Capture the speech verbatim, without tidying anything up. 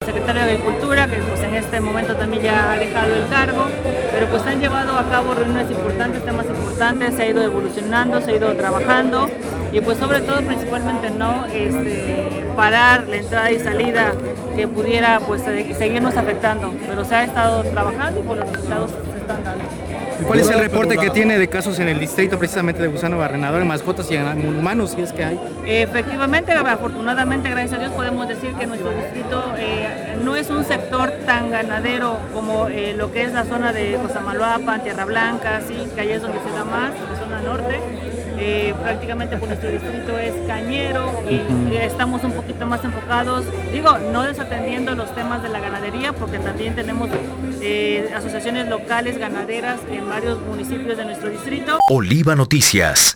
secretario de Agricultura, que pues en este momento también ya ha dejado el cargo, pero pues han llevado a cabo reuniones importantes, temas importantes, se ha ido evolucionando, se ha ido trabajando y pues sobre todo principalmente no este, parar la entrada y salida que pudiera pues seguirnos afectando, pero se ha estado trabajando y pues los resultados se están dando. ¿Cuál es el reporte que tiene de casos en el distrito precisamente de gusano barrenador en mascotas y en humanos, si es que hay? Efectivamente, afortunadamente, gracias a Dios, podemos decir que nuestro distrito eh, no es un sector tan ganadero como eh, lo que es la zona de Cosamaloapan, Tierra Blanca, sí, que ahí es donde se da más, la zona norte. Eh, prácticamente pues, nuestro distrito es cañero y uh-huh. estamos un poquito más enfocados, digo, no desatendiendo los temas de la ganadería, porque también tenemos eh, asociaciones locales ganaderas en varios municipios de nuestro distrito. Oliva Noticias.